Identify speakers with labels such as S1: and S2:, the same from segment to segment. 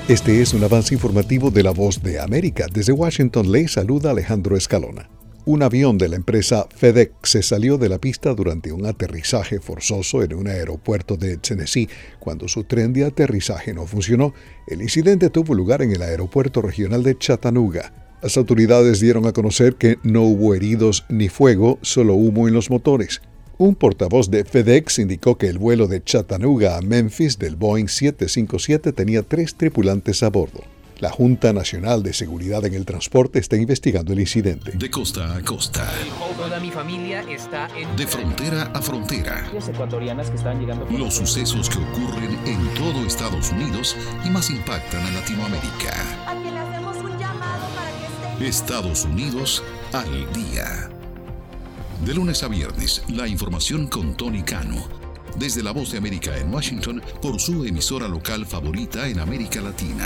S1: Este es un avance informativo de La Voz de América. Desde Washington le saluda Alejandro Escalona. Un avión de la empresa FedEx se salió de la pista durante un aterrizaje forzoso en un aeropuerto de Tennessee cuando su tren de aterrizaje no funcionó. El incidente tuvo lugar en el aeropuerto regional de Chattanooga. Las autoridades dieron a conocer que no hubo heridos ni fuego, solo humo en los motores. Un portavoz de FedEx indicó que el vuelo de Chattanooga a Memphis del Boeing 757 tenía 3 tripulantes a bordo. La Junta Nacional de Seguridad en el Transporte está investigando el incidente.
S2: De costa a costa.
S3: Toda mi familia está en...
S2: De frontera a frontera.
S3: Ecuatorianas que están llegando...
S2: Los sucesos que ocurren en todo Estados Unidos y más impactan a Latinoamérica.
S4: A quien le hacemos un llamado para que esté...
S2: Estados Unidos al día. De lunes a viernes, la información con Tony Cano. Desde La Voz de América en Washington, por su emisora local favorita en América Latina.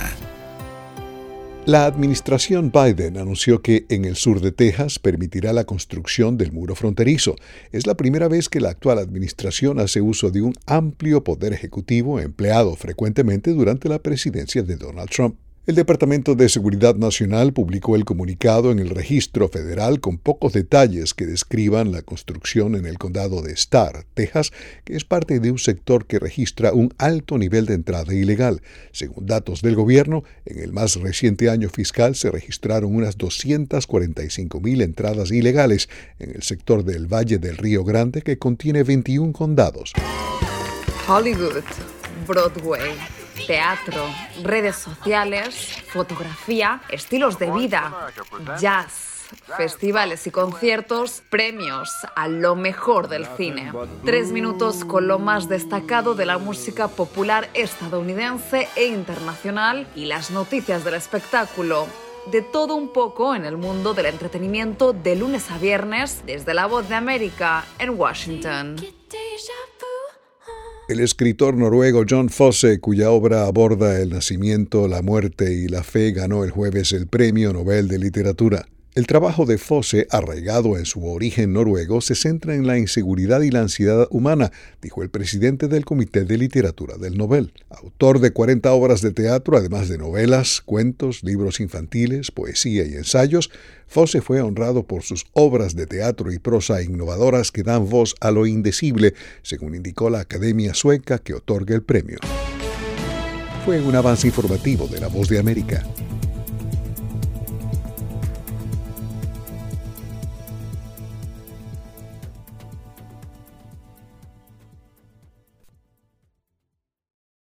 S1: La administración Biden anunció que en el sur de Texas permitirá la construcción del muro fronterizo. Es la primera vez que la actual administración hace uso de un amplio poder ejecutivo empleado frecuentemente durante la presidencia de Donald Trump. El Departamento de Seguridad Nacional publicó el comunicado en el registro federal con pocos detalles que describan la construcción en el condado de Starr, Texas, que es parte de un sector que registra un alto nivel de entrada ilegal. Según datos del gobierno, en el más reciente año fiscal se registraron unas 245,000 entradas ilegales en el sector del Valle del Río Grande, que contiene 21 condados.
S5: Hollywood, Broadway, teatro, redes sociales, fotografía, estilos de vida, jazz, festivales y conciertos, premios a lo mejor del cine. 3 minutos con lo más destacado de la música popular estadounidense e internacional y las noticias del espectáculo. De todo un poco en el mundo del entretenimiento de lunes a viernes desde La Voz de América en Washington.
S1: El escritor noruego John Fosse, cuya obra aborda el nacimiento, la muerte y la fe, ganó el jueves el Premio Nobel de Literatura. El trabajo de Fosse, arraigado en su origen noruego, se centra en la inseguridad y la ansiedad humana, dijo el presidente del Comité de Literatura del Nobel. Autor de 40 obras de teatro, además de novelas, cuentos, libros infantiles, poesía y ensayos, Fosse fue honrado por sus obras de teatro y prosa innovadoras que dan voz a lo indecible, según indicó la Academia Sueca que otorga el premio. Fue un avance informativo de La Voz de América.